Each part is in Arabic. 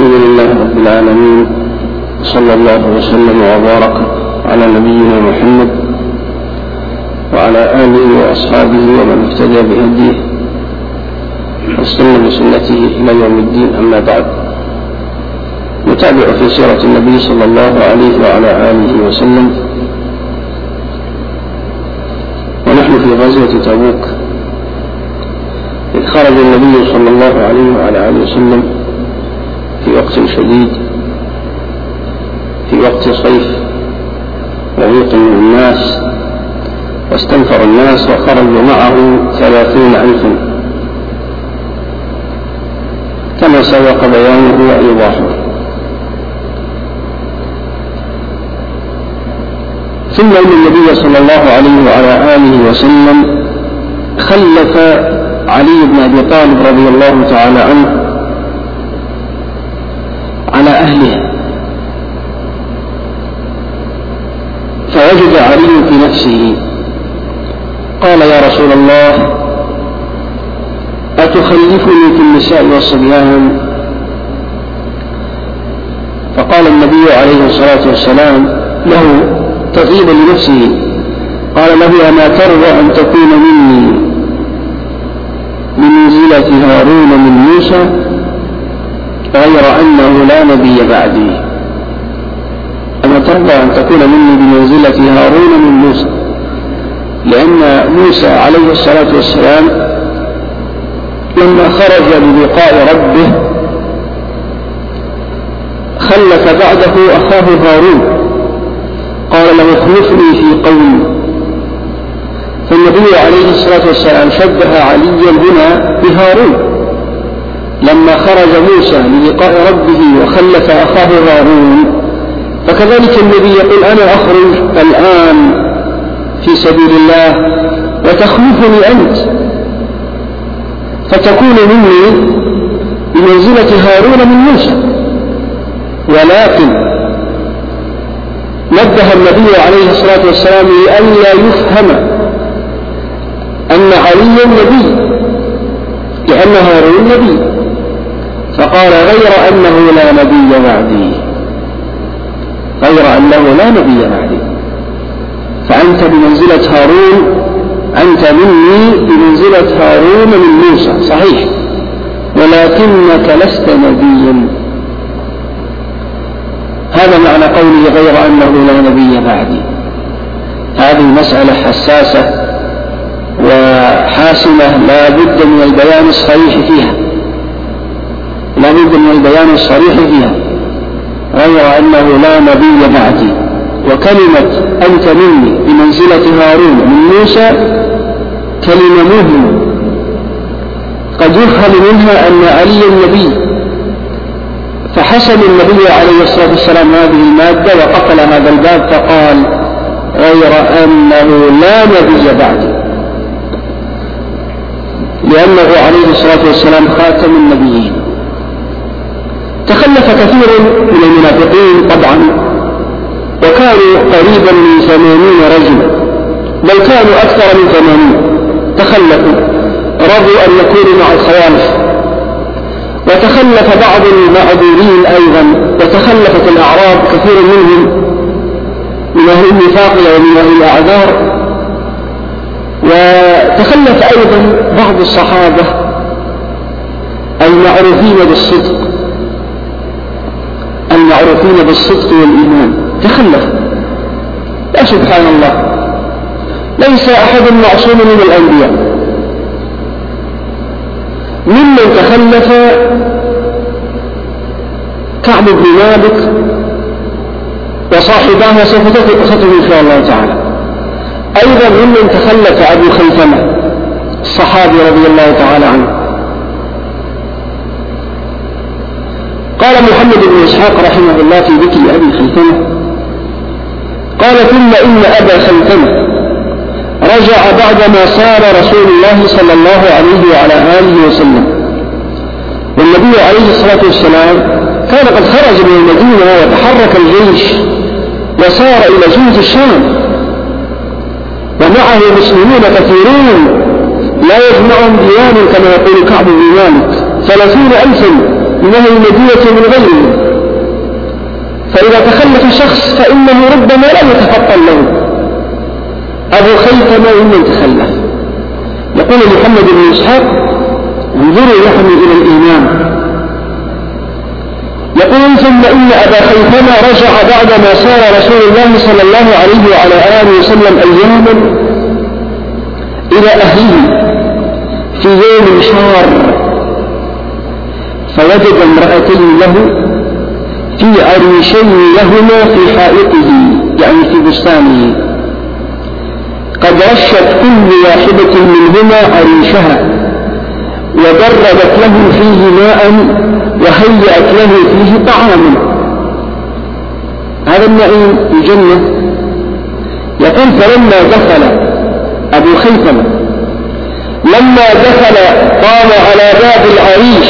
الحمد لله رب العالمين، صلى الله وسلم وبارك على نبينا محمد وعلى آله وأصحابه ومن اهتدى بهديه واستنى بسنته إلى يوم الدين. أما بعد، نتابع في سيرة النبي صلى الله عليه وعلى آله وسلم، ونحن في غزوة تبوك، إذ خرج النبي صلى الله عليه وعلى آله وسلم في وقت شديد، في وقت صيف وضيق من الناس، واستنفر الناس وخرجوا معه 30,000 كما سبق بيانه وإيضاحه. ثم إن النبي صلى الله عليه وعلى آله وسلم خلف علي بن أبي طالب رضي الله تعالى عنه على أهله، فوجد علي في نفسه قال: يا رسول الله، أتخلفني في النساء والصبيان؟ فقال النبي عليه الصلاة والسلام له تطيبا لنفسه، قال له: أما ترضى أن تكون مني بمنزلة هارون من موسى، غير أنه لا نبي بعدي؟ أما ترضى أن تكون مني بمنزلة هارون من موسى، لأن موسى عليه الصلاة والسلام لما خرج للقاء ربه خلف بعده أخاه هارون، قال له: اخلفني في قومي. فالنبي عليه الصلاة والسلام شبه عليا هنا بهارون لما خرج موسى للقاء ربه وخلف أخاه هارون، فكذلك النبي يقول: أنا أخرج الآن في سبيل الله وتخلفني أنت، فتكون مني بمنزلة هارون من موسى. ولكن نبه النبي عليه الصلاة والسلام لئلا يفهم أن علي نبي، لأن هارون نبي، فقال: غير أنه لا نبي بعدي، غير أنه لا نبي بعدي، فأنت بمنزلة هارون، أنت مني بمنزلة هارون من موسى، صحيح، ولكنك لست نبيا. هذا معنى قوله غير أنه لا نبي بعدي. هذه مسألة حساسة وحاسمة، لا بد من البيان الصريح فيها، لا بد من البيان الصريح فيها. غير أنه لا نبي بعدي، وكلمة أنت مني بمنزلة هارون من موسى كلمة مهمة قد يفهم منها أن علي النبي، فحسب النبي عليه الصلاة والسلام هذه المادة وقفل هذا الباب فقال: غير أنه لا نبي بعدي، لأنه عليه الصلاة والسلام خاتم النبيين. تخلف كثير من المنافقين طبعا، وكانوا قريبا من 80 رجلا، بل كانوا أكثر من 80 تخلفوا، رضوا أن يكونوا مع الخوالف. وتخلف بعض المعذورين أيضا، وتخلفت الأعراب كثير منهم من أهل النفاق ومن أهل الأعذار. وتخلف أيضا بعض الصحابة المعروفين بالصدق، المعروفين بالصدق والإيمان، تخلف. يا سبحان الله، ليس أحد معصوم من الأنبياء. ممن تخلف كعب بن مالك وصاحباه، سوف تأتي قصته إن شاء الله تعالى. أيضا ممن تخلف أبو خيثمة الصحابي رضي الله تعالى عنه. قال محمد بن إسحاق رحمه الله في ذكر أبي خيثمة، قال: ثم إن أبا خيثمة رجع بعدما سار رسول الله صلى الله عليه وعلى آله وسلم، والنبي عليه الصلاة والسلام كان قد خرج من المدينة وتحرك الجيش وسار إلى جهة الشام، ومعه مسلمون كثيرون لا يجمعهم ديان كما يقول كعب بن مالك 30,000 من أهل المدينة من غيره، فإذا تخلف شخص فإنه ربما لا يتفطن له. أبو خيثمة ممن تخلف. يقول محمد بن إسحاق: انظروا نحن إلى الإيمان. يقول: ثم إن أبا خيثمة رجع بعدما سار رسول الله صلى الله عليه وعلى آله وسلم أياما إلى أهله في يوم حار، فوجد امرأتين له في عريشين لهما في حائطه، يعني في بستانه، قد رشت كل واحدة منهما عريشها وبردت له فيه ماء وهيأت له فيه طعاما. هذا النعيم الجنة. يقول: فلما دخل أبو خيثمة قام على باب العريش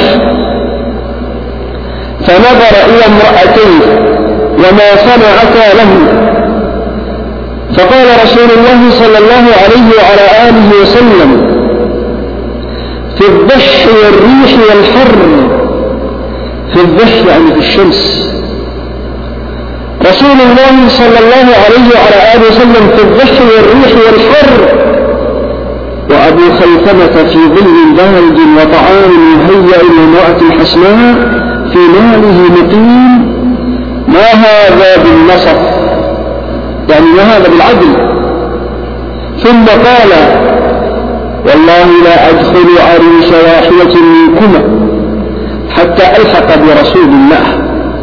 فنظر إلى امرأتيه وما صنعتا له، فقال رسول الله صلى الله عليه وعلى آله وسلم: في الضح والريح والحر. في الضح يعني في الشمس. رسول الله صلى الله عليه وعلى آله وسلم في الضح والريح والحر، وأبو خيثمة في ظل بارد وطعام مهيأ لامرأة حسناء في ماله مقيم. ما هذا بالنصف، يعني ما هذا بالعدل. ثم قال: والله لا أدخل عريش واحدة منكما حتى ألحق برسول الله.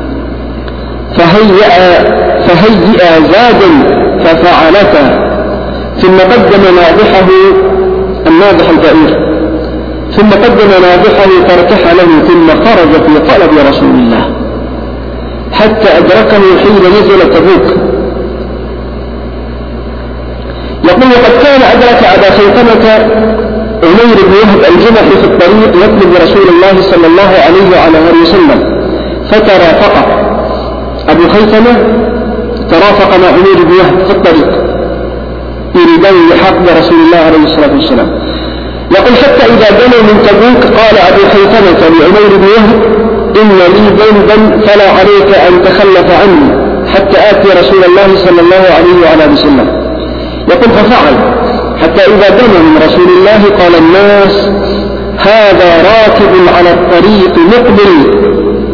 فهيئا زادا ففعلتا، ثم قدم ناضحه الناضح البعير، ثم قدم ناضحه فارتحله، ثم خرج في طلب رسول الله حتى أدركه حين نزل تبوك. يقول: وقد كان أدرك أبا خيثمة عمير بن وهب الجمحي في الطريق يطلب رسول الله صلى الله عليه وعلى آله وسلم، فترافق أبو خيثمة ترافق مع عمير بن وهب في الطريق يريدان اللحاق برسول الله عليه الصلاة والسلام. يقول: حتى إذا دنوا من تبوك قال أبو خيثمة لعمير بن وهب: إن لي ذنبا فلا عليك أن تخلف عني حتى آتي رسول الله صلى الله عليه وعلى آله وسلم. يقول: ففعل حتى إذا دنا من رسول الله قال الناس: هذا راكب على الطريق مقبل.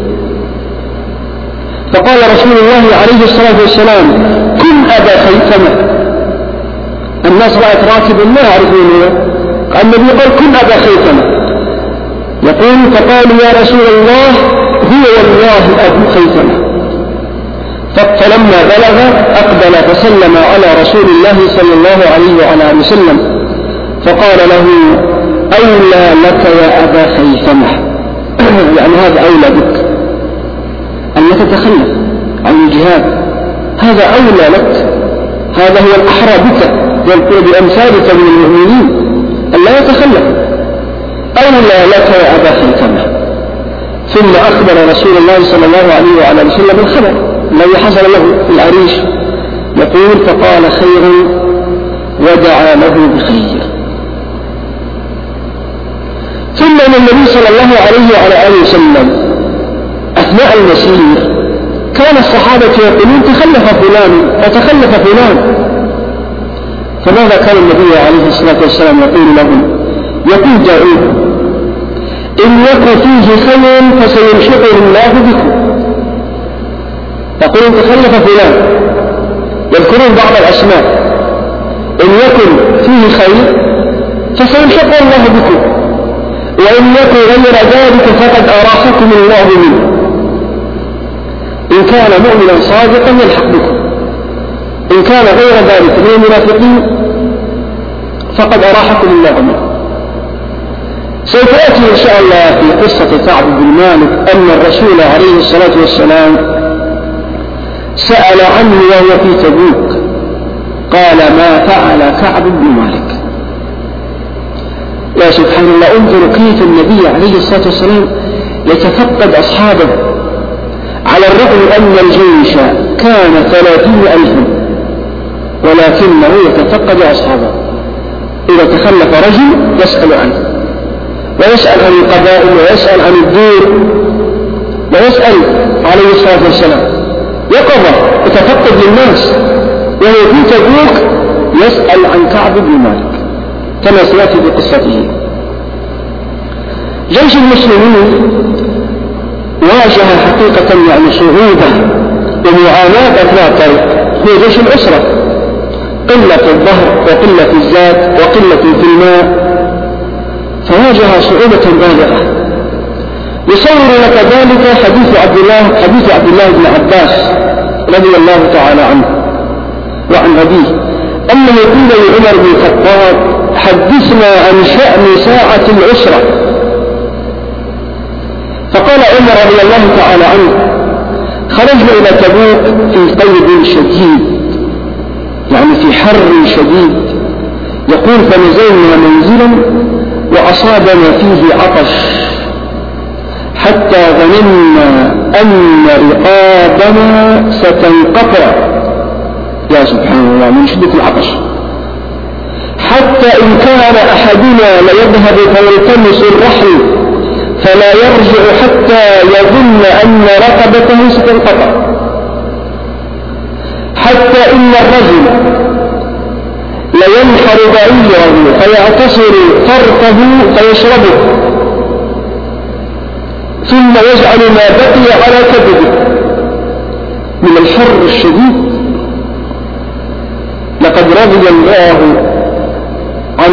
فقال رسول الله عليه الصلاة والسلام: كن أبا خيثمة. الناس رأت راكبا ما يعرفون هو، النبي قال: كن أبا خيثمة. يقول: فقالوا: يا رسول الله هو والله أبو خيثمة. فلما بلغ أقبل فسلم على رسول الله صلى الله عليه وعلى آله وسلم، فقال له: أولى لك يا أبا خيثمة، يعني هذا أولى بك أن لا تتخلف عن الجهاد، هذا أولى لك، هذا هو الأحرى بك بأمثالك من المؤمنين أن لا يتخلف، أولى لك يا أبا خيثمة. ثم أخبر رسول الله صلى الله عليه وعلى آله وسلم الخبر الذي حصل له في العريش. يقول: فقال: خيرا، ودعا له بخير. ثم أن النبي صلى الله عليه وعلى آله وسلم أثناء المسير كان الصحابة يقولون: تخلف فلان وتخلف فلان. فماذا كان النبي عليه الصلاة والسلام يقول لهم؟ يقول: دعوه، إن يكن فيه خير فسينشقه الله بكم. يقولون: تخلف فلان، يذكرون بعض الأسماء، إن يكن فيه خير فسينشقه الله بكم، وإن يكن غير ذلك فقد أراحكم الله منه. إن كان مؤمنا صادقا يلحق بكم، إن كان غير ذلك من المنافقين فقد أراحكم الله منه. سوف يأتي إن شاء الله في قصة كعب بن مالك أن الرسول عليه الصلاة والسلام سأل عنه وهو في تبوك، قال: ما فعل كعب بن مالك؟ يا سبحان الله، انظروا كيف النبي عليه الصلاة والسلام يتفقد أصحابه، على الرغم أن الجيش كان 30,000 ولكنه يتفقد أصحابه. إذا تخلف رجل يسأل عنه، ويسأل عن القبائل، ويسأل عن الدور، ويسأل عليه الصلاة والسلام يقظة يتفقد للناس، وهو في تبوك يسأل عن كعب بن مالك كما سيأتي بقصته. جيش المسلمين واجه حقيقة يعني صعوبة ومعاناة أثناء الطريق، هو جيش الأسرة، قلة الظهر وقلة الزاد وقلة في الماء، فواجه صعوبة بالغة. يصور لك ذلك حديث عبد الله بن عباس رضي الله تعالى عنه وعن أبيه أنه قيل لعمر بن الخطاب حدثنا عن شأن ساعة العسرة، فقال عمر رضي الله تعالى عنه خرجنا إلى تبوك في قيد شديد، يعني في حر شديد، يقول فنزلنا منزلا وأصابنا فيه عطش حتى ظننا أن رقابنا ستنقطع، يا سبحان الله من شدة العطش، حتى إن كان أحدنا ليذهب فيلتمس الرحل فلا يرجع حتى يظن أن رقبته ستنقطع، حتى إن الرجل لينحر بعيره فيعتصر فرقه فيشربه ثم يجعل ما بقي على كبده من الحر الشديد. لقد رضي الله عن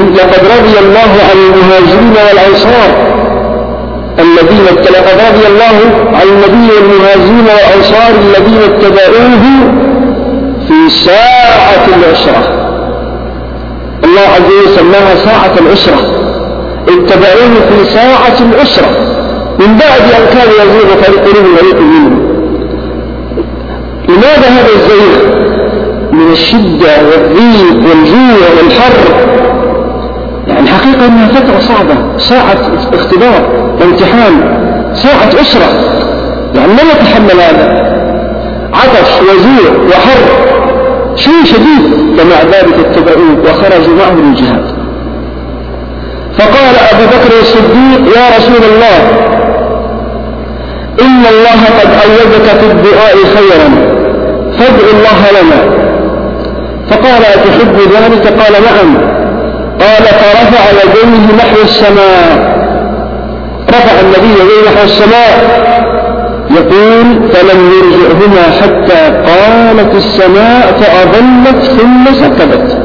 المهاجرين والأنصار الذين لقد رضي الله عن النبي والمهاجرين والأنصار الذين اتبعوه في ساعة العسرة، الله عز وجل سماها ساعة العسرة، اتبعوه في ساعة العسرة من بعد أن كان يزيغ فريق منهم وفريق منهم. لماذا هذا الزيغ؟ من الشدة والضيق والجوع والحر، يعني حقيقة أنها فترة صعبة، ساعة اختبار وامتحان، ساعة أسرة، يعني لا يتحمل هذا، عطش وجوع وحر شيء شديد، ومع ذلك اتبعوه وخرجوا معه للجهاد. فقال أبو بكر الصديق يا رسول الله إن الله قد أيدك في الدعاء خيرا فادع الله لنا. فقال أتحب ذلك؟ قال نعم. قال فرفع يديه نحو السماء، رفع النبي يديه نحو السماء يقول فلم يرجعهما حتى قالت السماء فأظلت ثم سكبت.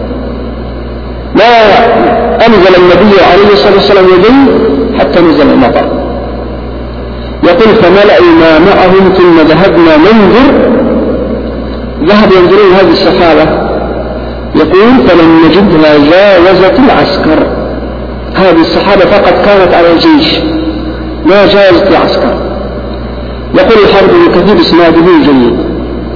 ما أنزل النبي عليه الصلاة والسلام يديه حتى نزل المطر. يقول فملأنا معهم ثم ذهبنا ننظر، ذهب ينظرون هذه السحابة، يقول فلم نجدها جاوزت العسكر، هذه السحابة فقط كانت على الجيش ما جاوزت العسكر. يقول الحرب بن كثير اسناده جيد.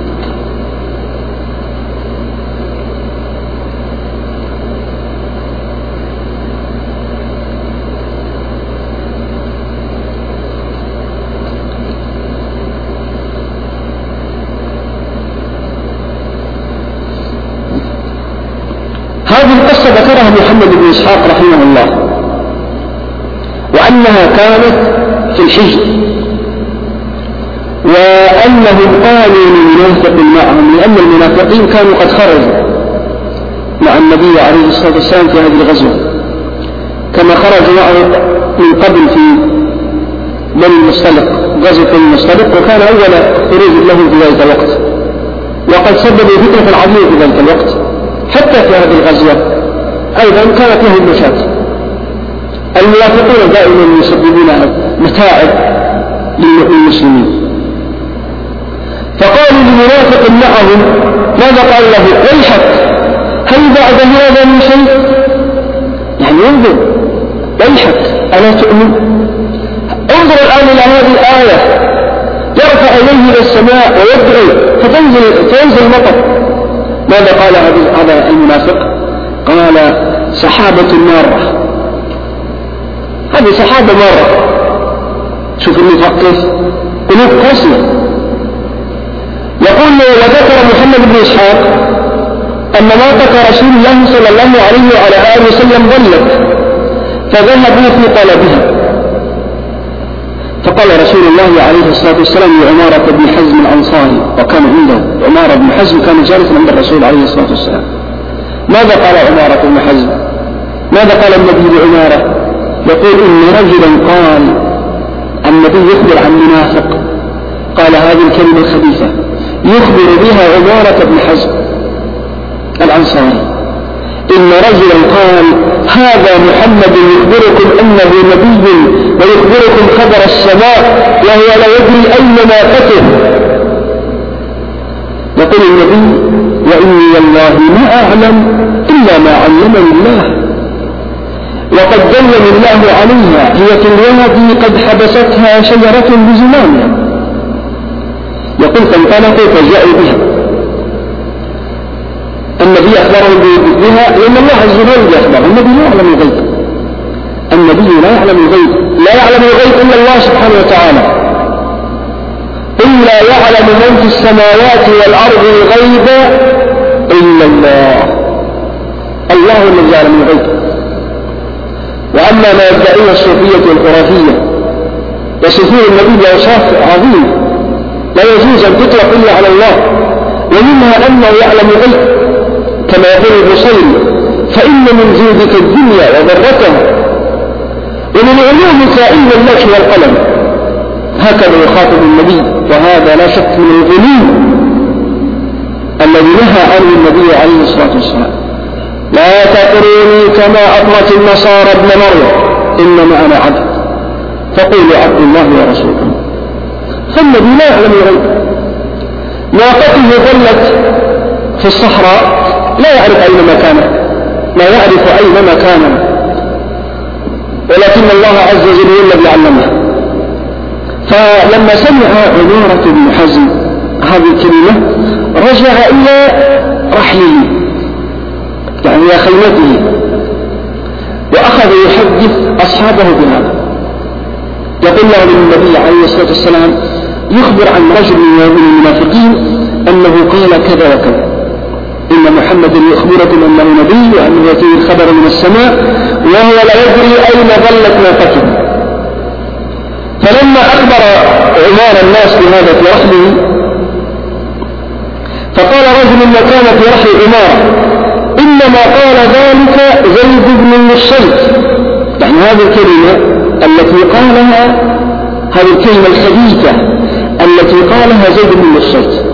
هذه القصة ذكرها محمد بن إسحاق رحمه الله، وأنها كانت في الحجر، وأنهم قالوا لمنافق معهم، لأن المنافقين كانوا قد خرجوا مع النبي عليه الصلاة والسلام في هذه الغزوة، كما خرجوا معه من قبل في بني المصطلق، غزوة بني المصطلق، وكان أول خروج له في ذلك الوقت، وقد سببوا فتنة عظيمة في ذلك الوقت. حتى في هذه الغزوة أيضا كانت لهم مشاكل، المنافقون دائما يسببون متاعب للمسلمين. فقالوا لمنافق معهم ماذا قال له؟ ويحك هل بعد هذا من شيء؟ يعني انظر ويحك ألا تؤمن؟ انظر الآن إلى هذه الآية، يرفع إليه إلى السماء ويدعو فتنزل مطر. ماذا قال هذا المنافق؟ قال سحابة مارة، هذه سحابة مارة. شوف النفاق كيف، قلوب قاسية. يقول وذكر محمد بن إسحاق أن ناقة رسول الله صلى الله عليه وعلى آله وسلم ضلت، فذهبوا في طلبها، فقال رسول الله عليه الصلاة والسلام لعمارة بن حزم الأنصاري، وكان عنده عمارة بن حزم كان جالسا عند الرسول عليه الصلاة والسلام. ماذا قال عمارة بن حزم؟ ماذا قال النبي لعمارة؟ يقول إن رجلا قال، النبي يخبر عن منافق قال هذه الكلمة الخبيثة، يخبر بها عمارة بن حزم الأنصاري، إن رجلا قال هذا محمد يخبركم أنه نبي ويخبركم خبر السماء وهو لا يدري أين ناقته. يقول النبي وإني والله ما أعلم إلا ما علمني الله، وقد دلني الله عليها، هي في الوادي قد حبستها شجرة بزمانها. يقول فانطلقوا فجاءوا بها، النبي أخبرهم بها لأن الله عز وجل أخبره. النبي لا يعلم الغيب، النبي لا يعلم الغيب، لا يعلم الغيب إلا الله سبحانه وتعالى. إلا يعلم من في السماوات والأرض الغيب إلا الله، الله الذي يعلم الغيب. وأما ما يدعيه الصوفية والخرافية يصفون النبي بأوصاف عظيمة لا يجوز أن تطلق إلا على الله، ومنها أنه يعلم الغيب كما يقول البصيري فإن من جودك الدنيا وضرتها ومن علومك علم اللوح والقلم. هكذا يخاطب النبي، وهذا لا شك من الغلو الذي نهى عنه النبي عليه الصلاة والسلام. لا تطروني كما أطرت النصارى ابن مريم إنما أنا عبد فقولوا عبد الله ورسوله. فالنبي لا يعلم الغيب. ناقته ظلت في الصحراء لا يعرف أين مكانه، لا يعرف أين مكانه، ولكن الله عز وجل هو الذي علمه. فلما سمع عمارة بن حزم هذه الكلمة رجع إلى رحله، يعني إلى خيمته، وأخذ يحدث أصحابه بهذا. يقول له النبي عليه الصلاة والسلام يخبر عن رجل من المنافقين أنه قال كذا وكذا، إن محمد يخبركم أنه نبي وأنه يأتيه الخبر من السماء وهو لا يدري أين ظلت ناقته. فلما أخبر عمار الناس بهذا في رحله فقال رجل ما كان في رحل عمار إنما قال ذلك زيد بن النصيت، يعني هذه الكلمة التي قالها، هذه الكلمة الخبيثة التي قالها زيد بن النصيت،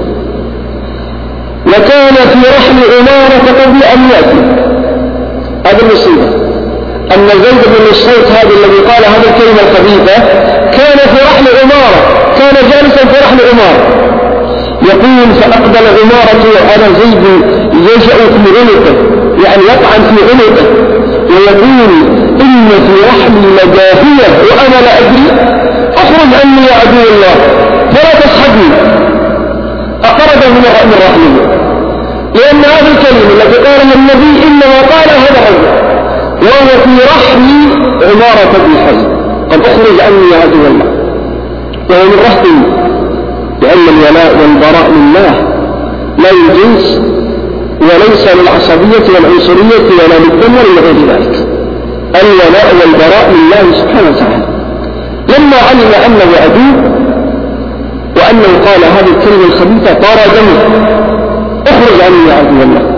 وكان في رحل عمارة قبل أن يأتي. هذه المصيبة أن زيد بن النصيت هذا الذي قال هذه الكلمة الخبيثة كان في رحل عمارة، كان جالسا في رحل عمارة. يقول فأقبل عمارة على زيد يجأ في عنقه، يعني يطعن في عنقه، ويقول إن في رحلي لجاهية وأنا لا أدري، أخرج عني يا عدو الله فلا تصحبني. أخرجه من رحله، لأن هذه الكلمة التي قالها النبي إنما قال هذا الرجل وهو في رحل عمارة بن حزم، قد أخرج عني يا عدو الله، وهو من رحله، لأن الولاء والبراء لله لا للجنس وليس للعصبية والعنصرية ولا للدم ولا غير ذلك. الولاء والبراء لله سبحانه وتعالى. لما علم أنه عدو وأنه قال هذه الكلمة الخبيثة طار دمه، اخرج عني يا عدو الله.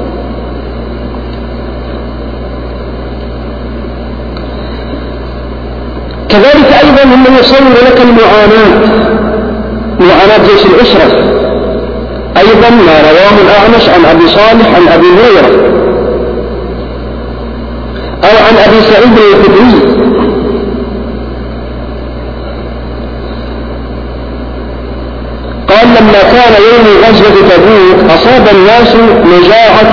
كذلك أيضا هم يصور لك معاناة جيش العسرة، أيضا ما رواه الأعمش عن أبي صالح عن أبي هريرة أو عن أبي سعيد الخدري قال لما كان يوم غزوة تبوك أصاب الناس مجاعة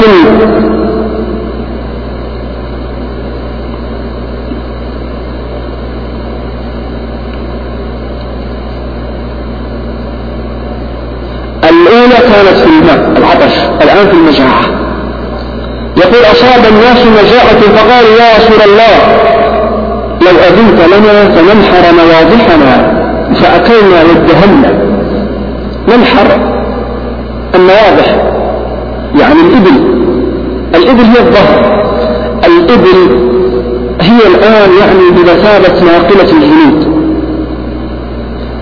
الأولى كانت في الماء العطش، الآن في المجاعة. يقول أصاب الناس مجاعة فقالوا يا رسول الله لو أذنت لنا فننحر نواضحنا فأكلنا وادهنا. ننحر النواضح يعني الإبل هي الظهر، الإبل هي الآن يعني بمثابة ناقلة الجنود،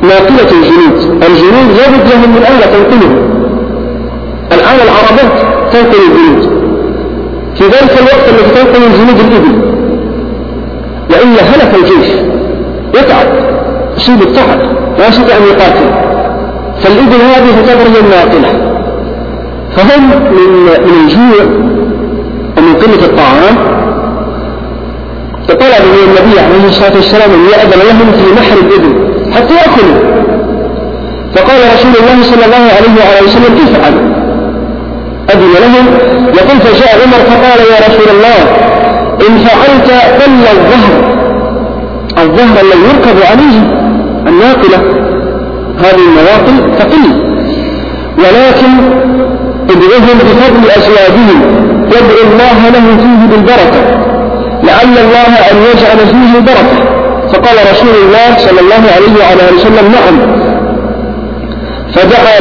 ناقلة الجنود. الجنود لابد لهم من آلة تنقلهم. الآن العربات تنقل الجنود، في ذلك الوقت الذي تنقل الجنود الإبل، وإلا هلك الجيش، يتعب، يصيب التعب، لا يستطيع أن يقاتل، فالإبل هذه تعتبر الناقلة. فهم من الجوع ومن قلة الطعام فطلبوا من النبي عليه الصلاة والسلام أن يأذن لهم في نحر الإبل حتى يأكلوا. فقال رسول الله صلى الله عليه وسلم افعل، أذن لهم. يقول فجاء عمر فقال يا رسول الله إن فعلت ضل الظهر الذي يركب عليه الناقلة، هذه النواقل تقل، ولكن ادعوهم بفضل أزواجهم وادعوا الله لهم فيه بالبركة لعل الله أن يجعل فيه البركة. فقال رسول الله صلى الله عليه وعلى وسلم نعم. فدعا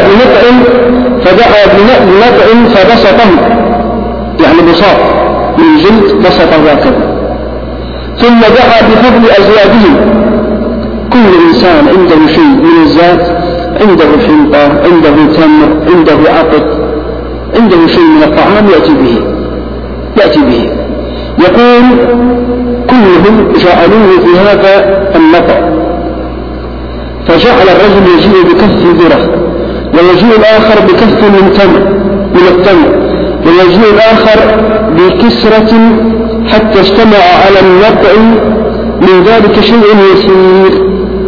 بنطع فبسطه، يعني بساط من جلد بسطه هكذا. ثم دعا بفضل أزواجهم، كل إنسان عنده شيء من الزاد، عنده حنطة، عنده تمر، عنده عقد، عنده شيء من الطعام يأتي به. يقول كلهم جعلوه في هذا النطع، فجعل الرجل يجيء بكف ذرة، ويجيء الآخر بكف من التمر، ويجيء الآخر بكسرة حتى اجتمع على النطع من ذلك شيء يسير.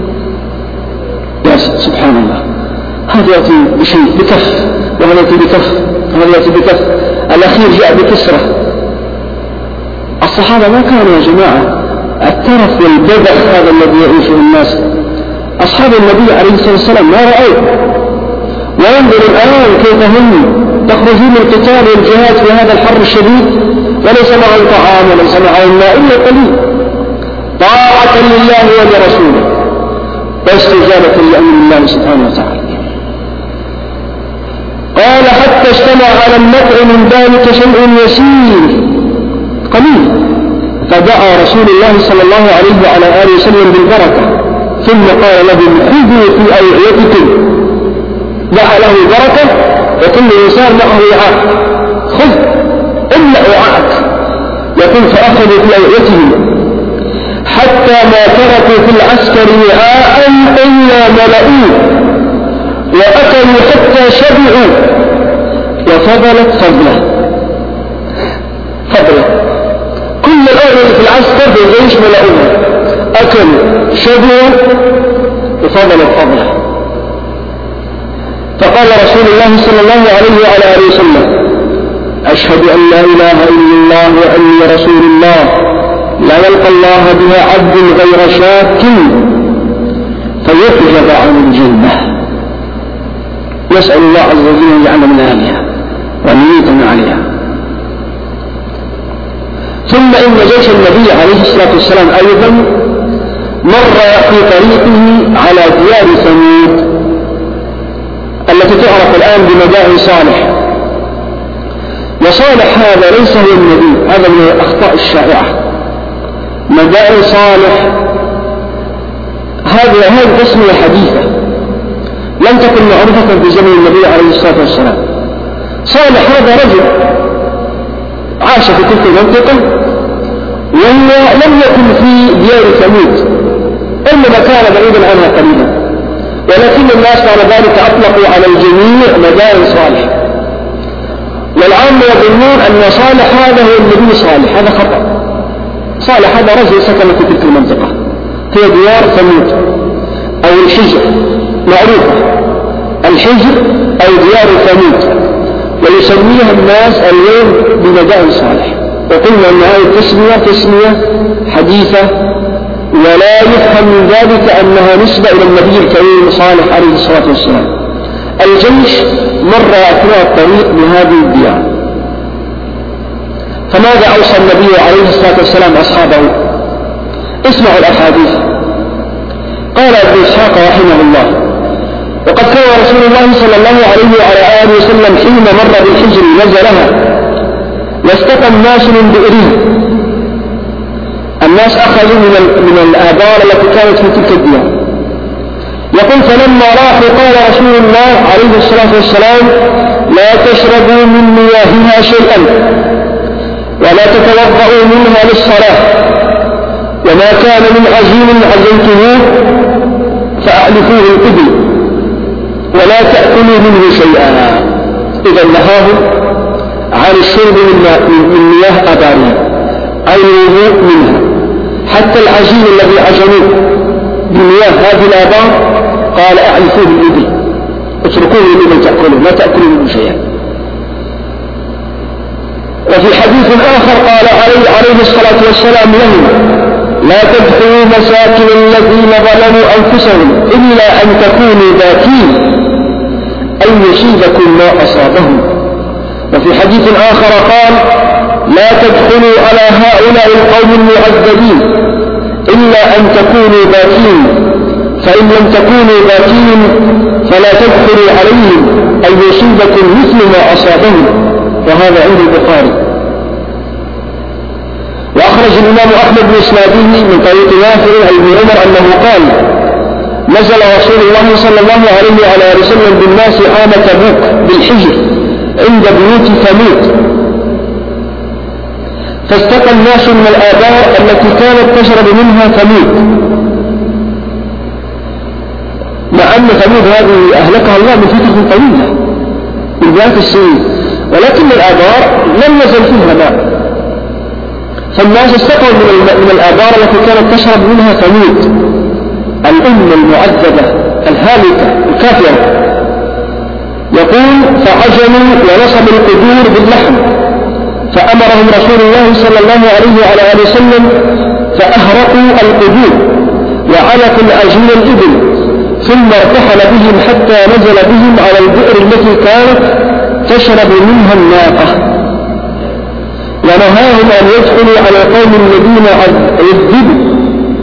يا سبحان الله، هذا يأتي بشيء بكف، وهذا يأتي بكف، وهذا يأتي بكف، الأخير جاء بكسرة. الصحابة ما كانوا يا جماعة الترف والبذخ هذا الذي يعيشه الناس. أصحاب النبي عليه الصلاة والسلام ما رأوا. وانظر الآن كيف هم يخرجون من القتال والجهاد في هذا الحر الشديد وليس معهم طعام وليس معهم ماء إلا قليل، طاعة لله ولرسوله واستجابة لأمر الله سبحانه وتعالى. قال حتى اجتمع على النطع من ذلك شيء يسير قليل، فدعا رسول الله صلى الله عليه وعلى آله وسلم بالبركة، ثم قال لهم خذوا في أوعيتكم. دعا له بركة، وكل إنسان معه وعاء، خذ املأ وعاءك. يقول فأخذوا في أوعيتهم حتى ما تركوا في العسكر وعاء إلا ملؤوه، وأكلوا حتى شبعوا، وفضلت فضله. كل الأوعية في العسكر في الجيش ملؤوها، أكلوا شبعوا وفضلت فضله. فقال رسول الله صلى الله عليه وعلى آله وسلم أشهد أن لا إله إلا الله وأني رسول الله، لا يلقى الله بها عبد غير شاك فيحجب عن الجنة. نسأل الله عز وجل أن يجعلنا من أهلها وأن يميتنا عليها. ثم إن جيش النبي عليه الصلاة والسلام أيضا مر في طريقه على ديار ثمود التي تعرف الآن بمدائن صالح. وصالح هذا ليس هو النبي، هذا من الأخطاء الشائعة. مدائن صالح هذه تسمية حديثة لم تكن معروفة في زمن النبي عليه الصلاة والسلام. صالح هذا رجل عاش في تلك المنطقة، وهو لم يكن في ديار ثمود، إنما كان بعيدا عنها قليلا، ولكن الناس بعد ذلك أطلقوا على الجميع مدائن صالح، والعامة يظنون أن صالح هذا هو النبي صالح. هذا خطأ. صالح هذا رجل سكن في تلك المنطقة، هي ديار ثمود أو الحجر، معروفة الحجر أو ديار ثمود، ويسميها الناس اليوم بمدائن صالح. وقلنا أن هذه تسمية حديثة، ولا يفهم من ذلك أنها نسبة إلى النبي الكريم صالح عليه الصلاة والسلام. الجيش مر أثناء الطريق بهذه الديار، فماذا أوصى النبي عليه الصلاة والسلام أصحابه؟ اسمعوا الأحاديث. قال ابن إسحاق رحمه الله وقد كان رسول الله صلى الله عليه وعلى آله وسلم حين مر بالحجر نزلها واستقى الناس من بئره. الناس أخذوا من الآبار التي كانت في تلك الديار، يقول فلما راحوا قال رسول الله عليه الصلاة والسلام لا تشربوا من مياهها شيئا ولا تتوضؤوا منها للصلاة وما كان من عجين عزيتموه فأعلفوه الإبل ولا تأكلوا منه شيئا. إذا نهاهم عن الشرب من مياه آبارها أي الوضوء منها، حتى العجين الذي عجنوه بمياه هذه الآبار قال أعلفوه الإبل، اتركوه الإبل تأكله لا تأكلوا منه شيئا. وفي حديث آخر قال عليه الصلاة والسلام لهم لا تدخلوا مساكن الذين ظلموا أنفسهم إلا أن تكونوا باكين أن يصيبكم ما أصابهم. وفي حديث آخر قال لا تدخلوا على هؤلاء القوم المعذبين إلا أن تكونوا باكين فإن لم تكونوا باكين فلا تدخلوا عليهم أن يصيبكم مثل ما أصابهم. وهذا عند البخاري. وأخرج الإمام أحمد بإسناده من طريق نافع عن ابن عمر أنه قال نزل رسول الله صلى الله عليه وعلى وسلم بالناس عام تبوك بالحجر عند بيوت ثمود، فاستقى الناس من الآبار التي كانت تشرب منها ثمود، مع أن ثمود هذه أهلكها الله من فترة طويلة من مئات السنين، ولكن الآبار لم يزل فيها ماء، فالناس استقوا من الآبار التي كانت تشرب منها ثمود الأم المعذبة الهالكة الكافرة. يقول فعجلوا ونصبوا القدور باللحم فأمرهم رسول الله صلى الله عليه وعلى آله وسلم فأهرقوا القدور وعلقوا العجين الإبل ثم ارتحل بهم حتى نزل بهم على البئر التي كانت تشرب منها الناقة، ونهاهم أن يدخلوا على قوم الذين عذبوا،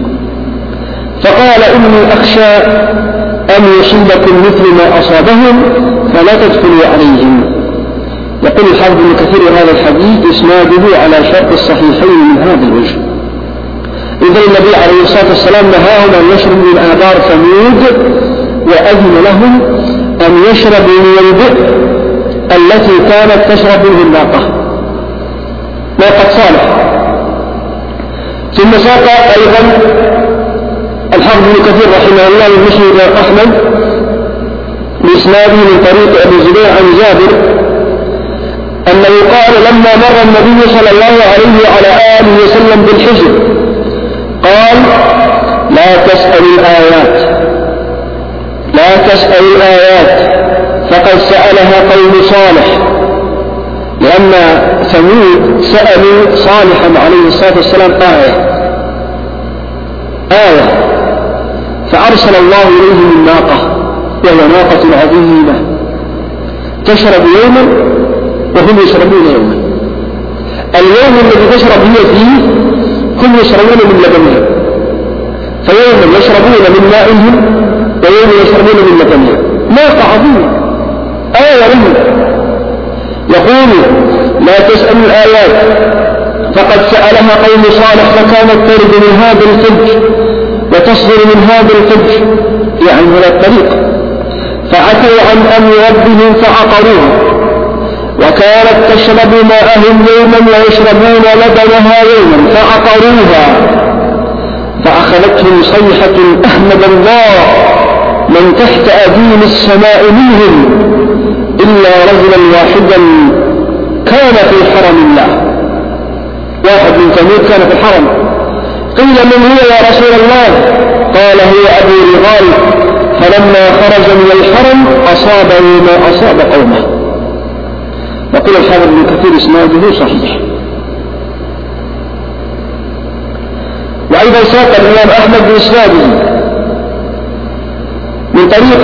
فقال إني أخشى أن يصيبكم مثل ما أصابهم فلا تدخلوا عليهم. يقول الحافظ ابن كثير هذا الحديث إسناده على شرط الصحيحين من هذا الوجه. إذا النبي عليه الصلاة والسلام نهاهم أن يشربوا من آبار ثمود وأذن لهم أن يشربوا من البئر التي كانت تشرب منه الناقة، ناقة صالح. ثم ساق أيضا الحافظ ابن كثير رحمه الله المسند أحمد بإسناده من طريق أبي زبير عن جابر أنه قال لما مر النبي صلى الله عليه وعلى آله وسلم بالحجر قال لا تسأل الآيات لا تسأل الآيات فقد سألها قوم صالح، لأن ثمود سألوا صالحا عليه الصلاة والسلام آية فأرسل الله إليهم الناقة وهي ناقة عظيمة تشرب يوما وهم يشربون يوما. اليوم الذي تشرب هي فيه هم يشربون من لبنها، فيوما يشربون من مائهم ويوما يشربون من لبنها. ناقة عظيمة آية لهم. يقول لا تسأل الآيات فقد سألها قوم صالح فكانت ترد من هذا الفج وتصدر من هذا الفج يعني من الطريق، فعتوا عن أمر ربهم فعقروها، وكانت تشرب ماءهم يوما ويشربون لبنها يوما فعقروها، فأخذتهم صيحة أحمد الله من تحت أديم السماء منهم إلا رجلا واحدا كان في حرم الله. واحد من ثمود كان في الحرم. قيل من هو يا رسول الله؟ قال هو أبو رغال، فلما خرج من الحرم أصابه ما أصاب قومه. يقول الحافظ ابن كثير إسناده صحيح. وأيضا ساق الإمام أحمد بإسناده من طريق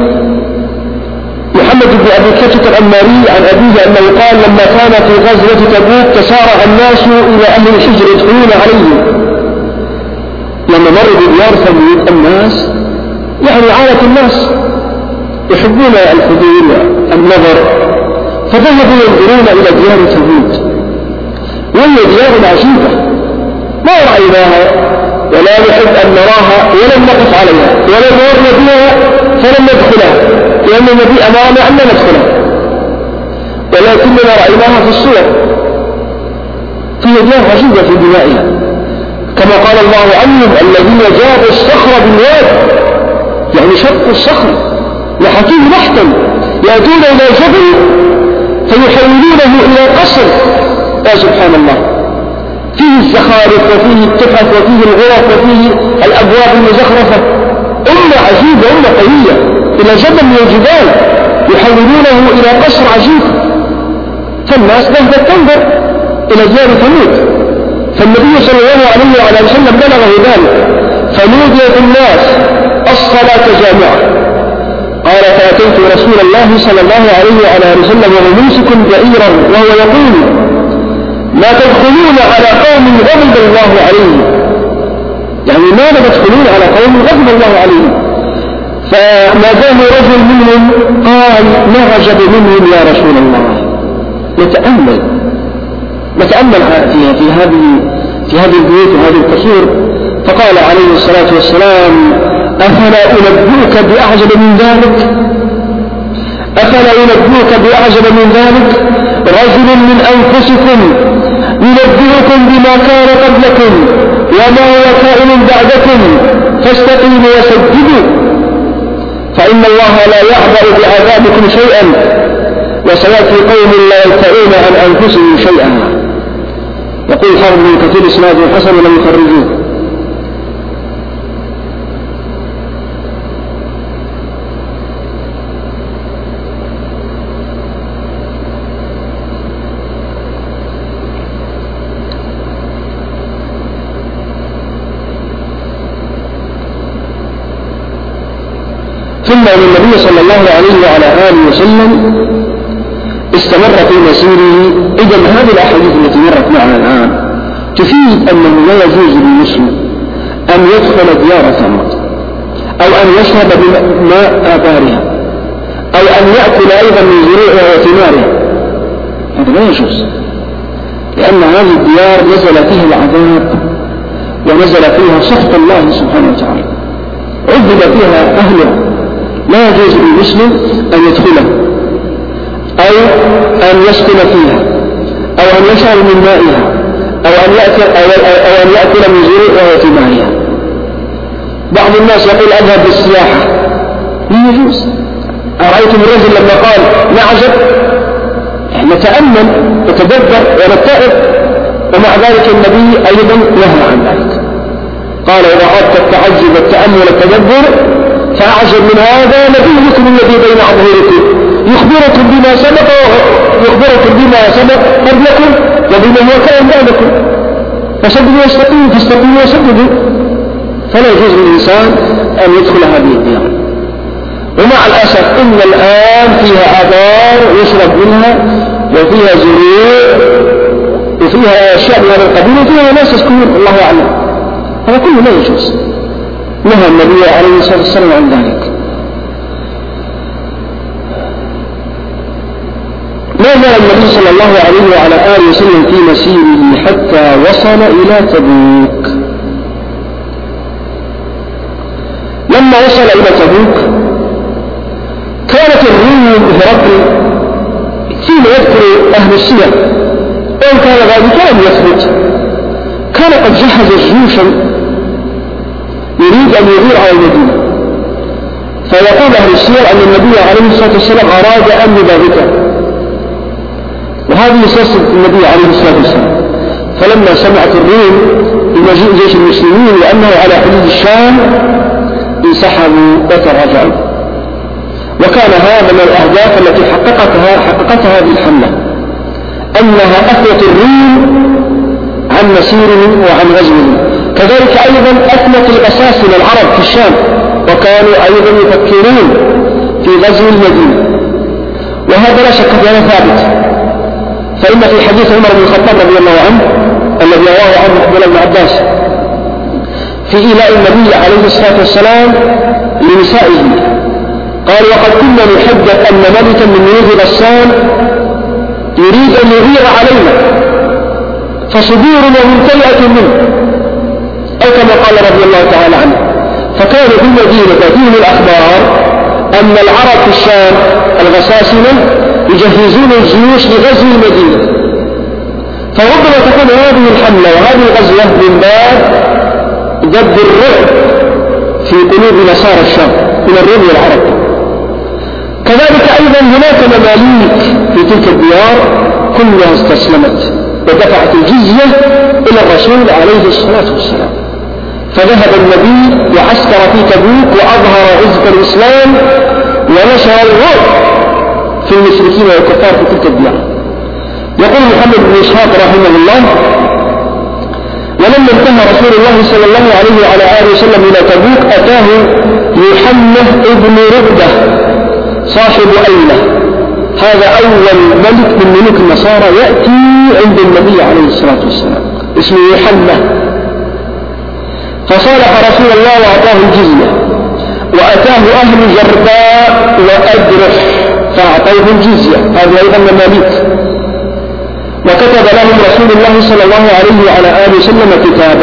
محمد بن أبي كتة الأنماري عن أبيه أنه قال لما كان في غزوة تبوك تسارع الناس إلى أهل الحجر يدخلون عليهم. لما مروا بديار ثمود الناس يعني عادة الناس يحبون الحضور والنظر، فذهبوا ينظرون إلى ديار ثمود وهي ديار عجيبة ما رأيناها ولا نحب أن نراها ولم نقف عليها ولم نمر بها فلم ندخلها، لأن النبي أمرنا أن لا ندخلها، ولكننا رأيناها في الصور، في ديار عجيبة في بنائها، كما قال الله عنهم الذين جابوا الصخر بالواد، يعني شقوا الصخر لحكيه نحتا، يأتون إلى جبل فيحولونه إلى قصر. يا سبحان الله، فيه الزخارف وفيه التحف وفيه الغرف وفيه الأبواب المزخرفة، أمة عجيبة، أمة قوية، إلى جبل من الجبال يحولونه إلى قصر عجيب. فالناس ذهبت تنظر إلى ديار ثمود، فالنبي صلى الله عليه وعلى وسلم بلغه ذلك، فنودي في الناس الصلاة جامعة. قال فأتيت رسول الله صلى الله عليه وعلى وسلم وهو ممسك بعيرا وهو يقول ما تدخلون على قوم غضب الله عليهم، يعني ماذا تدخلون على قوم غضب الله عليهم؟ فناداه رجل منهم قال ما عجب منهم يا رسول الله. نتأمل في هذه البيوت وهذه القصور، فقال عليه الصلاة والسلام أفلا أنبئك بأعجب من ذلك؟ أفلا أنبئك بأعجب من ذلك؟ رجل من أنفسكم ينبئكم بما كان قبلكم وما هو كائن بعدكم فاستقيموا وسددوا، فإن الله لا يعبأ بعذابكم شيئا وسيأتي قوم لا يدفعون عن أنفسهم شيئا. يقول حافظ بن كثير إسناده حسن لم يخرجوه. ثم أن النبي صلى الله عليه وعلى آله وسلم استمر في مسيره. إذن هذه الأحاديث التي مرت معنا الآن تفيد أنه لا يجوز للمسلم أن يدخل ديار ثمود أو أن يشرب بماء آبارها أو أن يأكل أيضا من زروعها وثمارها، هذا لا يجوز، لأن هذه الديار نزل فيها العذاب ونزل فيها سخط الله سبحانه وتعالى، عذب فيها أهلها، لا يجوز للمسلم أن يدخله أو أن يسكن فيها أو أن يشرب من مائها أو أن يأكل من زروعها وثمارها. بعض الناس يقول أذهب للسياحة، لا يجوز. أرأيتم الرجل لما قال نعجب، نتأمل نتدبر ونتعب، ومع ذلك النبي أيضا نهى عن ذلك، قال إذا أردت التعجب والتأمل والتدبر فأعجب من هذا نبيكم الذي بين أظهركم يخبركم بما سبق قبلكم وبما هو كائن بعدكم، فسددوا واستقيموا فاستقيموا وسددوا. فلا يجوز للإنسان أن يدخل هذه الديار. ومع الأسف إن الآن فيها آبار يشرب منها وفيها زروع وفيها أشياء من هذا القبيل وفيها ناس يسكنون، الله أعلم، هذا كله لا يجوز. نهى النبي عليه الصلاة والسلام عن ذلك. ما زال النبي صلى الله عليه وعلى آله وسلم في مسيره حتى وصل إلى تبوك. لما وصل إلى تبوك كانت الروم هرقل فيما يذكر أهل السير وإن كان ذلك لم يثبت، كان قد جهز جيوشا يريد أن يغير على المدينة، فيقول أهل السير أن النبي عليه الصلاة والسلام أراد أن يباغته، وهذه سياسة النبي عليه الصلاة والسلام. فلما سمعت الروم بمجيء جيش المسلمين لأنه على حدود الشام انسحبوا وتراجعوا. وكان هذا من الأهداف التي حققتها هذه الحملة، أنها أثنت الروم عن مسيرهم وعن غزوهم، كذلك أيضا أثنت الأساسنة العرب في الشام، وكانوا أيضا يفكرون في غزو المدينة، وهذا لا شك كان ثابت. فإن في حديث عمر بن الخطاب رضي الله عنه الذي رواه عنه عبد الله بن عباس في إيلاء النبي عليه الصلاة والسلام لنسائه قال وقد كنا نحدث أن ملكا من ملوك غسان يريد أن يغير علينا فصدورنا ممتلئة منه، أو كما قال رضي الله تعالى عنه. فكان في المدينة تأتيهم الأخبار أن العرب في الشام الغساسنة يجهزون الجيوش لغزو المدينة، فربما تكون هذه الحملة وهذه الغزوة من باب ضد الرعب في قلوب نصارى الشام من الروم والعرب. كذلك أيضا هناك مماليك في تلك الديار كلها استسلمت ودفعت الجزية إلى الرسول عليه الصلاة والسلام. فذهب النبي وعسكر في تبوك وأظهر عزة الإسلام ونشر الرعب في المشركين والكفار في تلك الديار. يقول محمد بن إسحاق رحمه الله: ولما انتهى رسول الله صلى الله عليه وعلى آله وسلم إلى تبوك أتاه يوحنة ابن ربدة صاحب أيلة، هذا أول ملك من ملوك النصارى يأتي عند النبي عليه الصلاة والسلام، اسمه يوحنة. فصالح رسول الله وأعطاه الجزية، وأتاه أهل جرداء وأدرح فأعطوه الجزية، هذه أيضا مماليك. وكتب لهم رسول الله صلى الله عليه وعلى آله وسلم كتابا.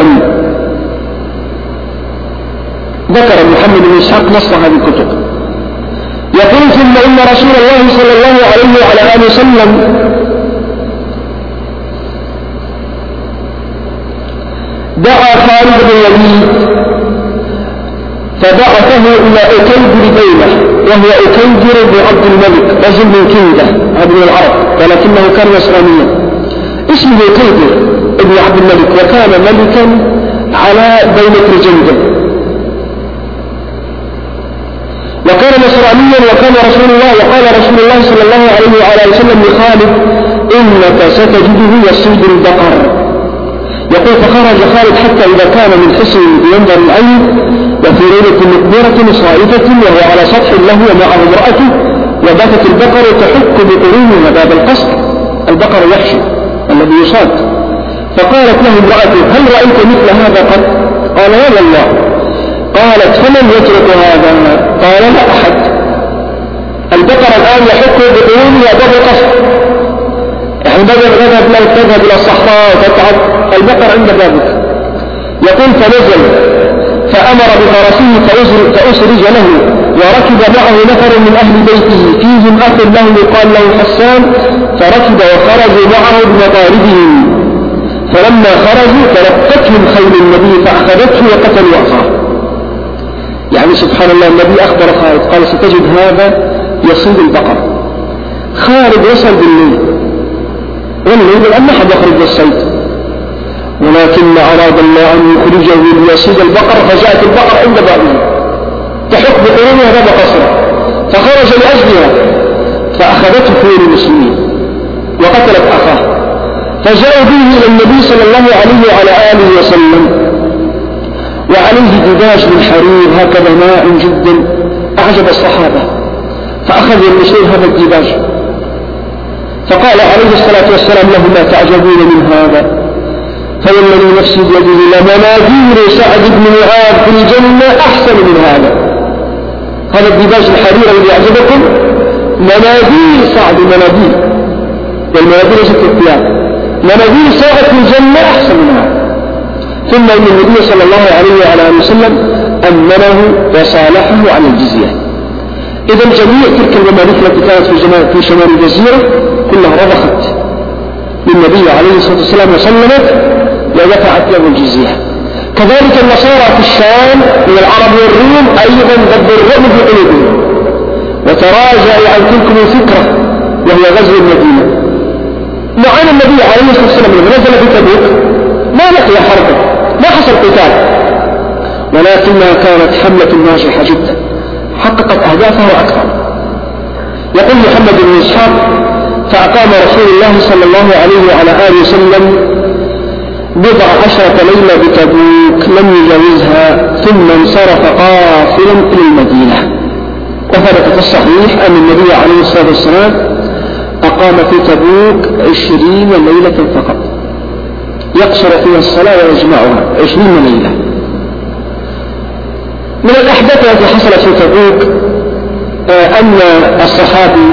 ذكر محمد بن إسحاق نص هذه الكتب. يقول: ثم إن رسول الله صلى الله عليه وعلى آله وسلم دعا خالد بن الوليد فبعثه إلى أكيدر بينه، وهو أكيدر بن عبد الملك رجل من كندة هذا من العرب ولكنه كان نصرانيا، اسمه أكيدر بن عبد الملك، وكان ملكا على دولة الجندل، وكان نصرانيا. وكان رسول الله وقال رسول الله صلى الله عليه وعلى وسلم لخالد: إنك ستجده يصيد البقر. يقول: فخرج خالد حتى إذا كان من حسن ينظر العين وفي ليلة مقبرة صائفة وهو على سطح له ومعه امرأته، وباتت البقر تحك بقرونها باب القصر، البقر يحشي الذي يصاد. فقالت له امرأته: هل رأيت مثل هذا قط؟ قال: لا والله. قالت: فمن يترك هذا؟ قال: لا أحد. البقر الآن يحك بقرونها باب القصر، يعني بدل غذب لو تذهب إلى الصحراء وتتعب، البقر عند بابك. يقول: فنزل فأمر بفرسه فأسرج له، وركب معه نفر من أهل بيته فيهم أخ له يقال له حسان، فركب وخرجوا معه بمطاردهم. فلما خرجوا تلقتهم خيل النبي فأخذته وقتلوا أخاه. يعني سبحان الله، النبي أخبر خالد قال: ستجد هذا يصيد البقر. خالد وصل بالليل، والليل لأن أحد يخرج للصيد، ولكن أراد الله أن يخرجه ليصيد البقر، فجاءت البقر عند بابه تحك بقرونها باب قصره، فخرج لأجلها فأخذته خيل المسلمين وقتلت أخاه. فجاءوا به إلى النبي صلى الله عليه وعلى آله وسلم، وعليه دباج من حرير هكذا ناعم جدا أعجب الصحابة، فأخذ المسلمين هذا الدباج، فقال عليه الصلاة والسلام: له ما تعجبون من هذا؟ فوالذي نفسي بيده لمناديل سعد بن معاذ في الجنة أحسن من هذا الدباج الحرير الذي أعجبكم، مناديل سعد، مناديل، والمناديل ليست الثياب، مناديل سعد في الجنة أحسن من هذا. ثم إن النبي صلى الله عليه وعلى آله وسلم أمنه وصالحه على الجزية. إذا جميع تلك الممالك التي كانت في شمال الجزيرة كلها رضخت للنبي عليه الصلاة والسلام وسلمت ودفعت له الجزية. كذلك النصارى في الشام من العرب والروم أيضا ضد الرعب في قلوبهم، وتراجعوا عن تلك الفكرة وهي غزو المدينة. معانا النبي عليه الصلاة والسلام لما نزل في تبوك ما لقي حرب، ما حصل قتال، ولكنها كانت حملة ناجحة جدا حققت أهدافها وأكثر. يقول محمد بن إسحاق: فأقام رسول الله صلى الله عليه وعلى آله وسلم 19 ليلة بتبوك لم يجاوزها، ثم انصرف قافلا إلى المدينة. وثبت في الصحيح أن النبي عليه الصلاة والسلام أقام في تبوك 20 ليلة فقط، يقصر فيها الصلاة ويجمعها 20 ليلة. من الأحداث التي حصلت في تبوك أن الصحابي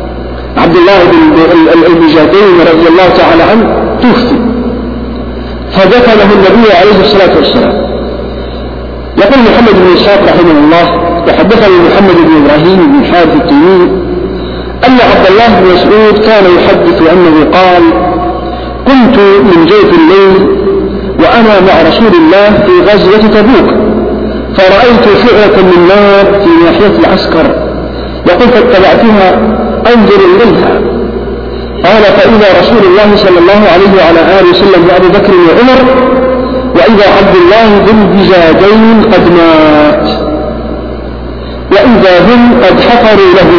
عبد الله بن البجادين رضي الله تعالى عنه توفي، فدفنه النبي عليه الصلاة والسلام. يقول محمد بن إسحاق رحمه الله: وحدثني محمد بن إبراهيم بن الحارث التيمي أن عبد الله بن مسعود كان يحدث أنه قال: كنت من جوف الليل وأنا مع رسول الله في غزوة تبوك، فرأيت فئرة من نار في ناحية العسكر، يقول فاتبعتها أنظر إليها. قال: فإذا رسول الله صلى الله عليه وعلى آله وسلم وأبو بكر وعمر، وإذا عبد الله ذو البجادين قد مات، وإذا هم قد حفروا له.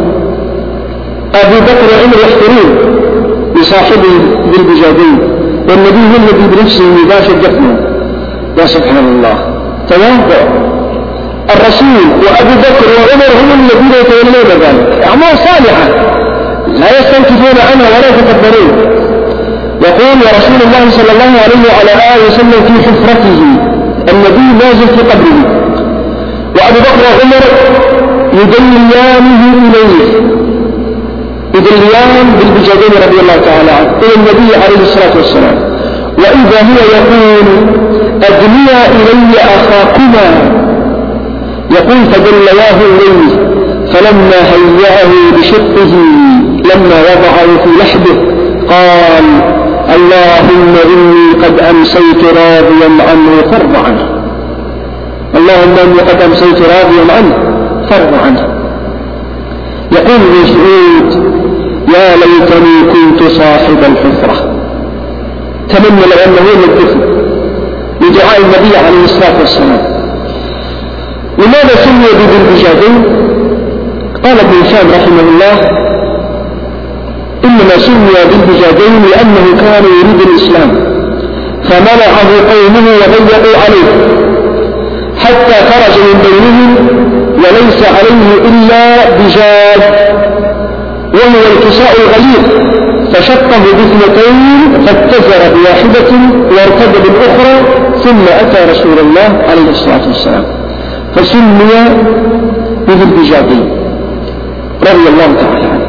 أبو بكر وعمر يحفرون لصاحبه ذو البجادين، والنبي هو الذي بنفسه يباشر دفنه. يا سبحان الله، تواضع الرسول وأبو بكر وعمر هم الذين يتولون ذلك، أعمال صالحة لا يستنكفون عنها ولا يتكبرون. يقول: ورسول الله صلى الله عليه وعلى آله وسلم في حفرته، النبي نازل في قبره، وأبو بكر وعمر يدليانه إليه، يدليان بالبجادين رضي الله تعالى عنه إلى النبي عليه الصلاة والسلام. وإذا هو يقول: أدنيا إلي أخاكما، يقول فدلياه إليه، فلما هيأه بشقه لما وضعه في لحده قال: اللهم إني قد أمسيت راضيا عنه فارض عنه، اللهم إني قد أمسيت راضيا عنه فارض عنه. يقول ابن مسعود: يا ليتني كنت صاحب الحفرة، تمنى لو أنه هو الدفن لدعاء النبي عليه الصلاة والسلام. لماذا سمي بذي البجادين؟ قال ابن هشام رحمه الله: إنما سمي بالبجادين لأنه كان يريد الإسلام فمنعه قومه وضيقوا عليه حتى خرج من بينهم وليس عليه إلا بجاد، وهو الكساء الغليظ، فشقه باثنتين فاتزر بواحدة وارتد بالأخرى، ثم أتى رسول الله عليه الصلاة والسلام فسمي بذي البجادين رضي الله تعالى عنه.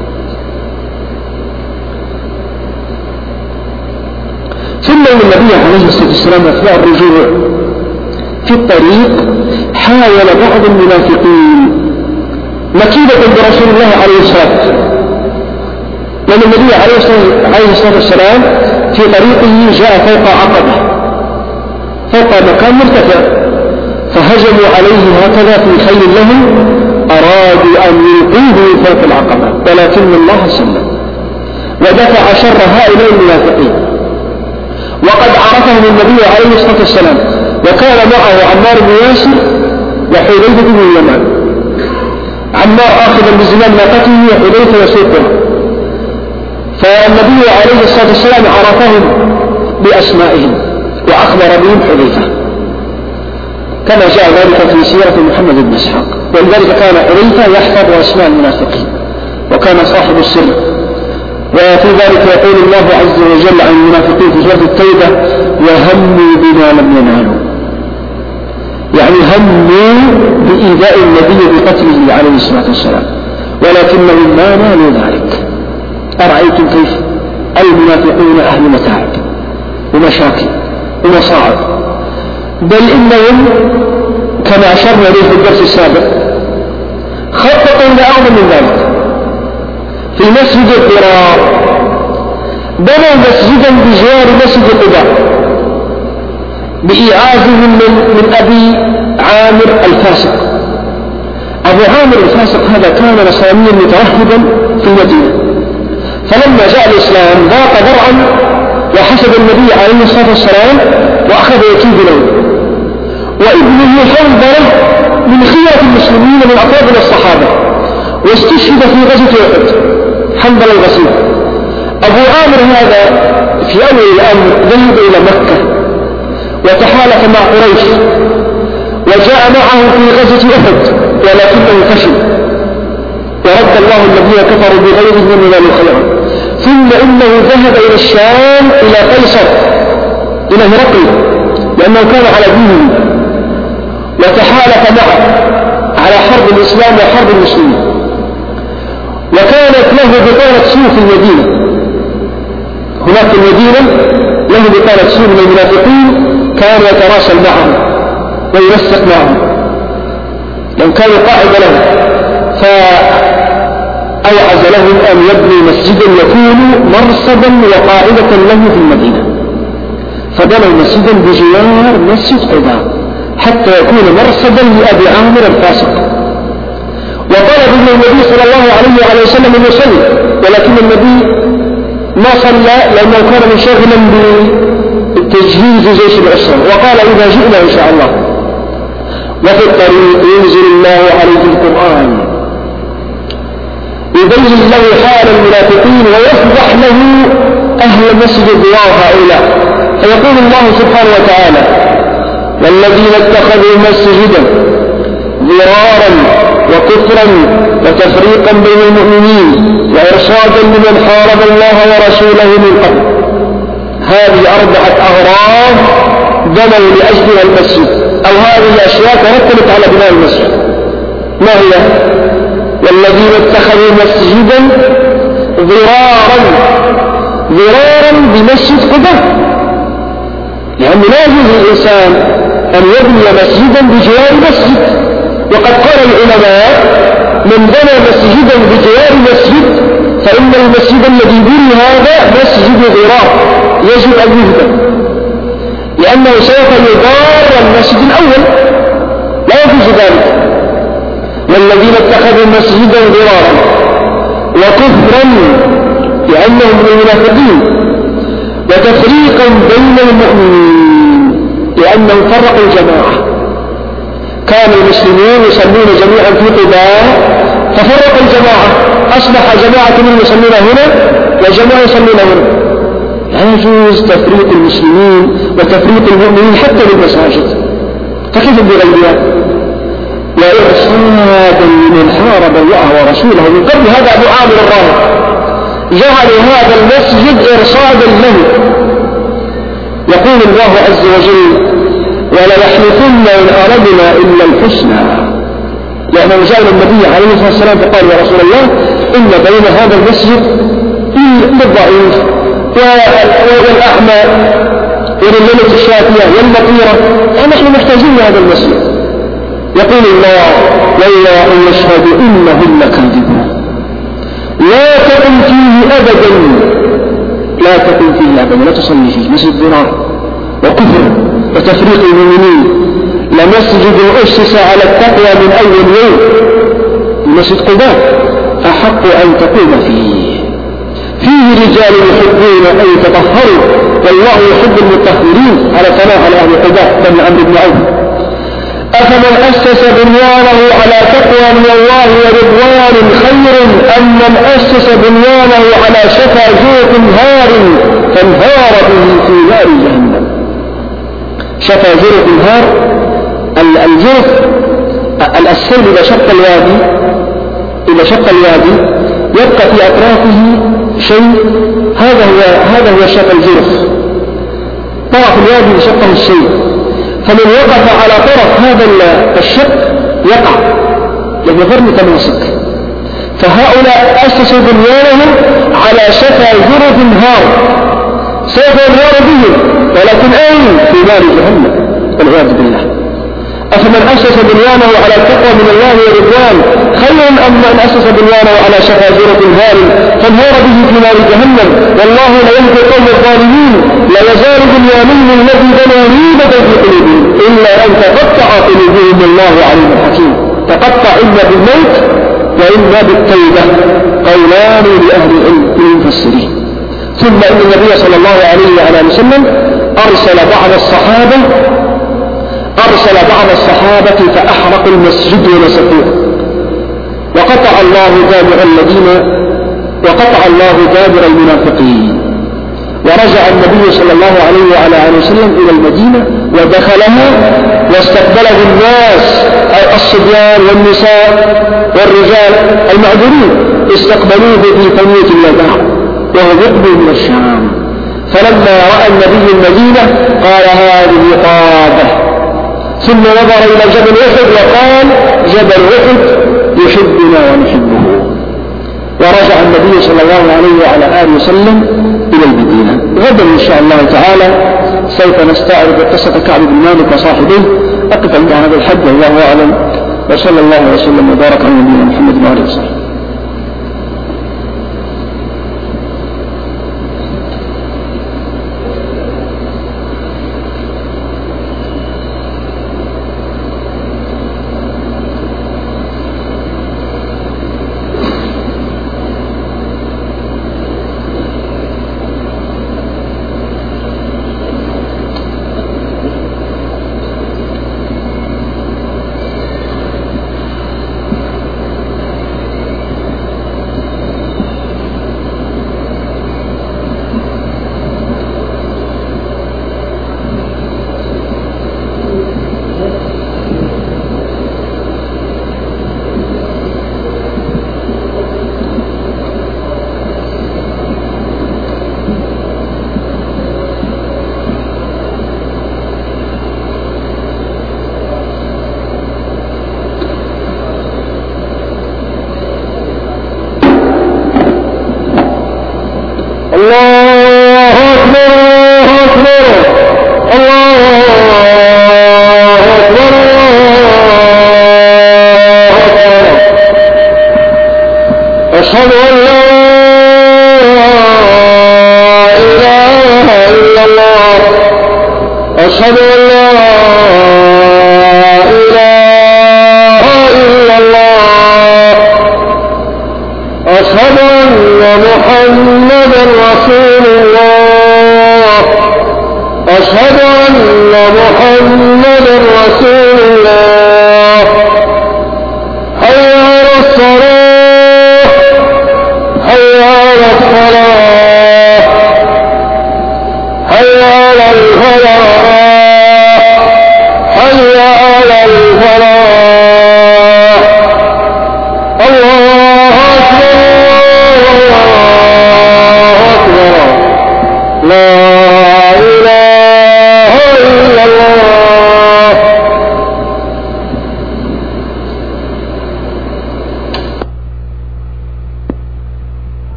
ثم إن النبي عليه الصلاة والسلام أثناء الرجوع في الطريق حاول بعض المنافقين مكيدة برسول الله عليه الصلاة والسلام، لأن النبي عليه الصلاة والسلام في طريقه جاء فوق عقبة، فوق مكان مرتفع، فهجموا عليه هكذا في خيل لهم، أرادوا أن يلقوه فوق العقبة، ولكن الله سلم ودفع شر هؤلاء المنافقين. وقد عرفهم النبي عليه الصلاة والسلام، وكان معه عمار بن ياسر وحذيفة بن اليمان، عمار آخذا بزمام ناقته وحذيفة يسوقها، فالنبي عليه الصلاة والسلام عرفهم بأسمائهم وأخبر بهم حذيفة، كما جاء ذلك في سيرة محمد بن إسحاق. ولذلك كان حذيفة يحفظ أسماء المنافقين وكان صاحب السر. وفي ذلك يقول الله عز وجل عن المنافقين في سورة التوبة: وهموا بما لم ينالوا، يعني هموا بإيذاء النبي بقتله عليه الصلاة والسلام، ولكنهم ما نالوا ذلك. أرأيتم كيف المنافقون أهل متاعب ومشاكل ومصاعب، بل إنهم كما أشرنا إليه في الدرس السابق خططوا لأعظم من ذلك. في مسجد الضرار بنوا مسجدا بجوار مسجد قباء بإيعازهم من أبي عامر الفاسق. أبو عامر الفاسق هذا كان نصرانيا متوهبا في المدينة، فلما جاء الإسلام ضاق ذرعا وحسب النبي عليه الصلاة والسلام وأخذ يكيد له. وابنه حنظلة من خيرة المسلمين من أفاضل الصحابة، واستشهد في غزوة أحد، حنظلة الغسيل. أبو عامر هذا في أول الأمر ذهب إلى مكة وتحالف مع قريش وجاء معه في غزوة أحد، ولكنه فشل ورد الله الذين كفروا بغيرهم من الخير. ثم إنه ذهب إلى الشام إلى قيصر إلى هرقل، لأنه كان على دينه، وتحالف معه على حرب الإسلام وحرب المسلمين. وكانت له بطانة سوء في المدينة، هناك في المدينة له بطانة سوء من المنافقين كان يتراسل معهم وينسق معهم، لو كان قاعد له فأوعز لهم أن يبني مسجدا يكون مرصدا وقاعدة له في المدينة، فبنوا مسجدا بجوار مسجد قباء حتى يكون مرصدا لأبي عامر الفاسق. وطلب من النبي صلى الله عليه وسلم أن يصلي، ولكن النبي ما صلى لأنه كان منشغلا بالتجهيز جيش العسرة، وقال إذا جئنا إن شاء الله. وفي الطريق ينزل الله عليه القرآن يبين له حال المنافقين ويفضح له أهل مسجد ضياء هؤلاء، فيقول الله سبحانه وتعالى: والذين اتخذوا مسجدا ضرارا وكفرا وتفريقا بين المؤمنين وإرصادا لمن حارب الله ورسوله من قبل. هذه 4 أغراض بنوا لأجلها المسجد، أو هذه أشياء ترتبت على بناء المسجد. ما هي؟ والذين اتخذوا مسجدا ضرارا بمسجد قباء، لأنه لا يجوز للإنسان أن يبني مسجدا بجوار مسجد، وقد قال العلماء: من بنى مسجدا بجوار مسجد فإن المسجد الذي بني هذا مسجد ضرار يجب أن يهدم، لأنه سوف يضار المسجد الأول، لا يجوز ذلك. والذين اتخذوا مسجدا ضرارا وكفرا لأنهم من المنافقين، وتفريقا بين المؤمنين لأنهم فرقوا الجماعة. كان المسلمين يصلون جميعا في قباء ففرقوا الجماعة، أصبح جماعة منهم يصلون هنا وجماعة يصلون هنا. لا يجوز تفريق المسلمين وتفريق المؤمنين حتى بالمساجد، فكيف بغيرها؟ وإرصادا لمن حارب الله ورسوله من قبل. هذا أبو عامر الراهب جعل هذا المسجد إرصادا له. يقول الله عز وجل: وليحلفن إن أردنا إلا الحسنى، لأنه جاء النبي عليه الصلاة والسلام فقال: يا رسول الله إن بين هذا المسجد للضعيف والأعمى وللملة الشافية والمطيرة، فنحن محتاجين لهذا المسجد. يقول الله: والله يشهد إنهم لكاذبون، لا تقم فيه أبدا، لا تقم فيه أبدا، لا تصلي فيه، مسجد ضرار وكفر وتفريق المؤمنين، لمسجد أسس على التقوى من أول يوم، مسجد قباء أحق أن تقوم فيه رجال يحبون أن يتطهروا والله يحب المطهرين، على ثناء على أهل قباء بن عمرو بن عوف. أفمن أسس بنيانه على تقوى من الله ورضوان خير أم من أسس بنيانه على شفا جوف هار فانهار به في نار جهنم. شفا جوف هار، الجوف السيل إذا شق الوادي يبقى في أطرافه شيء، هذا هو شق الجوف، طرف الوادي شقه الشيء، فمن وقف على طرف هذا الشق يقع، لأنه غير متماسك. فهؤلاء أسسوا بنيانهم على شفا جرف هار سوف ينهار بهم، ولكن أين؟ في نار جهنم والعياذ بالله. أفمن أسس بنيانه على التقوى من الله ورضوان خير أم من أسس بنيانه على شفا جرف هار فانهار به في نار جهنم والله لا يهدي القوم الظالمين. لا يزال بنيانهم الذي بنوا ريبة في قلوبهم إلا أن تقطع قلوبهم الله عليم حكيم. تقطع إما بالموت وإما بالتوبة، قولان لأهل العلم المفسرين. ثم إن النبي صلى الله عليه وعلى وسلم أرسل بعض الصحابة فأحرقوا المسجد ونسفوه، وقطع الله دابر المنافقين. ورجع النبي صلى الله عليه وعلى وسلم إلى المدينة ودخلها واستقبله الناس، الصبيان والنساء والرجال المعذورين، استقبلوه في ثنية الوداع وهو يقبل من الشام. فلما رأى النبي المدينة قال: هذه قابة. ثم نظر إلى جبل أحد وقال: جبل أحد يحبنا ونحبه. ورجع النبي صلى الله عليه وعلى آله وسلم إلى المدينة. غدا إن شاء الله تعالى سوف نستعرض قصة كعب بن مالك وصاحبيه. أقف عند هذا الحد والله أعلم، وصلى الله وسلم وبارك على نبينا محمد وعلى آله وصحبه. أشهد أن محمدا رسول